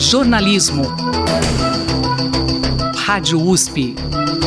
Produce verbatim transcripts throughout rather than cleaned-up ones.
Jornalismo. Rádio U S P.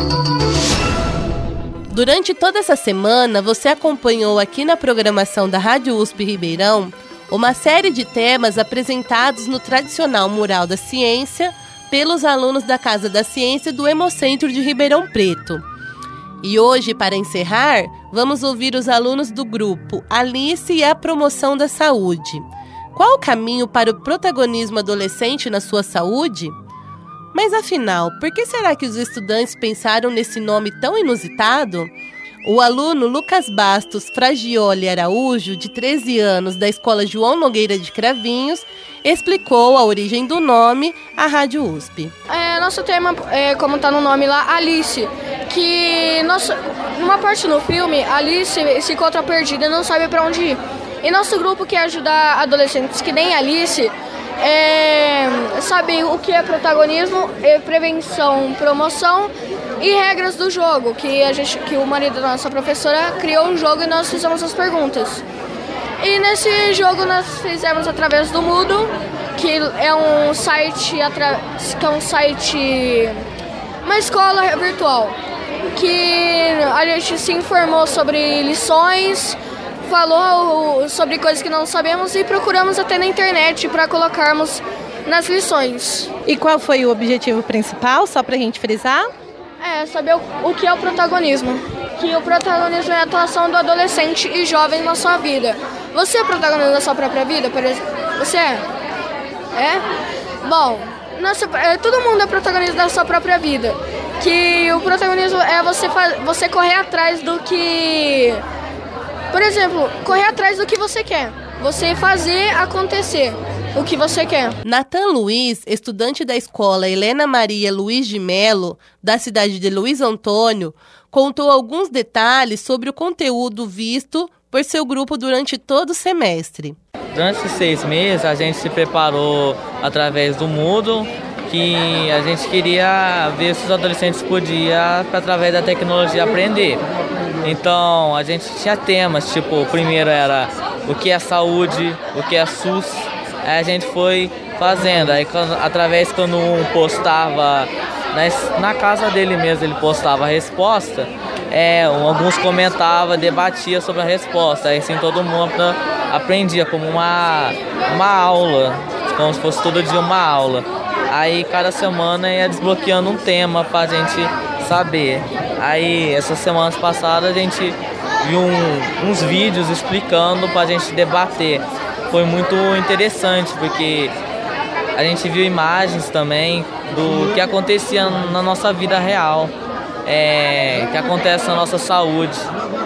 Durante toda essa semana, você acompanhou aqui na programação da Rádio U S P Ribeirão uma série de temas apresentados no tradicional Mural da Ciência pelos alunos da Casa da Ciência do Hemocentro de Ribeirão Preto. E hoje, para encerrar, vamos ouvir os alunos do grupo Alice e a Promoção da Saúde. Qual o caminho para o protagonismo adolescente na sua saúde? Mas afinal, por que será que os estudantes pensaram nesse nome tão inusitado? O aluno Lucas Bastos Fragioli Araújo, de treze anos, da Escola João Nogueira de Cravinhos, explicou a origem do nome à Rádio U S P. É, nosso tema, é, como está no nome lá, Alice, que nosso, numa parte no filme, Alice se encontra perdida e não sabe para onde ir. E nosso grupo quer ajudar adolescentes que nem Alice, é, sabem o que é protagonismo, é prevenção, promoção e regras do jogo, que, a gente, que o marido da nossa professora criou um jogo e nós fizemos as perguntas. E nesse jogo nós fizemos através do Moodle, que é um site, que é um site, uma escola virtual, que a gente se informou sobre lições, falou sobre coisas que não sabemos e procuramos até na internet para colocarmos nas lições. E qual foi o objetivo principal, só para a gente frisar? É, saber o, o que é o protagonismo. Que o protagonismo é a atuação do adolescente e jovem na sua vida. Você é protagonista da sua própria vida, por exemplo? Você é? É? Bom, nossa, é, todo mundo é protagonista da sua própria vida. Que o protagonismo é você, você correr atrás do que... Por exemplo, correr atrás do que você quer. Você fazer acontecer o que você quer. Nathan Luiz, estudante da escola Helena Maria Luiz de Melo, da cidade de Luiz Antônio, contou alguns detalhes sobre o conteúdo visto por seu grupo durante todo o semestre. Durante esses seis meses, a gente se preparou através do Moodle, que a gente queria ver se os adolescentes podiam, através da tecnologia, aprender. Então, a gente tinha temas, tipo, o primeiro era o que é saúde, o que é SUS. Aí a gente foi fazendo, aí quando, através quando um postava, na, na casa dele mesmo, ele postava a resposta, é, alguns comentavam, debatiam sobre a resposta, aí assim todo mundo aprendia como uma, uma aula, como se fosse todo dia uma aula. Aí cada semana ia desbloqueando um tema pra gente saber. Aí essas semanas passadas a gente viu um, uns vídeos explicando pra gente debater. Foi muito interessante porque a gente viu imagens também do que acontecia na nossa vida real, é, que acontece na nossa saúde.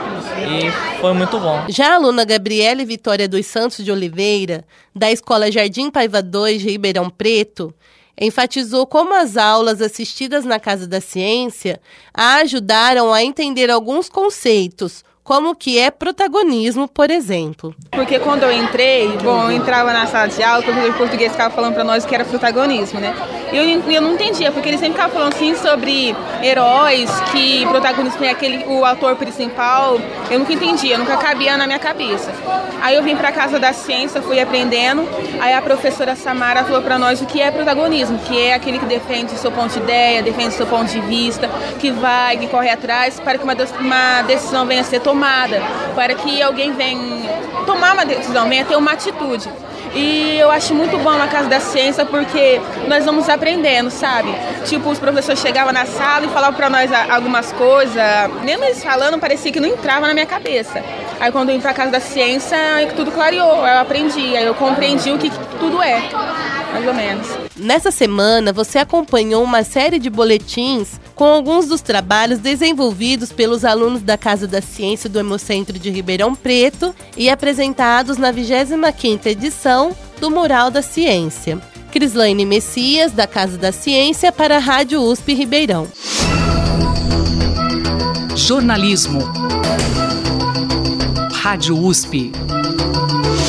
E foi muito bom. Já a aluna Gabriele Vitória dos Santos de Oliveira, da Escola Jardim Paiva dois de Ribeirão Preto, enfatizou como as aulas assistidas na Casa da Ciência a ajudaram a entender alguns conceitos, como o que é protagonismo, por exemplo. Porque quando eu entrei, bom, eu entrava na sala de aula, o professor de português ficava falando para nós que era protagonismo, né? E eu, eu não entendia, porque ele sempre ficava falando assim sobre heróis, que protagonismo é aquele, o autor principal. Eu nunca entendia, nunca cabia na minha cabeça. Aí eu vim para a Casa da Ciência, fui aprendendo, aí a professora Samara falou para nós o que é protagonismo, que é aquele que defende o seu ponto de ideia, defende o seu ponto de vista, que vai, que corre atrás para que uma, uma decisão venha a ser tomada, para que alguém venha tomar uma decisão, venha ter uma atitude. E eu acho muito bom na Casa da Ciência porque nós vamos aprendendo, sabe? Tipo, os professores chegavam na sala e falavam para nós algumas coisas, mesmo eles falando, parecia que não entrava na minha cabeça. Aí quando eu vim para a Casa da Ciência, tudo clareou, eu aprendi, aí eu compreendi o que tudo é, mais ou menos. Nessa semana, você acompanhou uma série de boletins com alguns dos trabalhos desenvolvidos pelos alunos da Casa da Ciência do Hemocentro de Ribeirão Preto e apresentados na vigésima quinta edição do Mural da Ciência. Crislaine Messias, da Casa da Ciência, para a Rádio U S P Ribeirão. Jornalismo. Rádio U S P.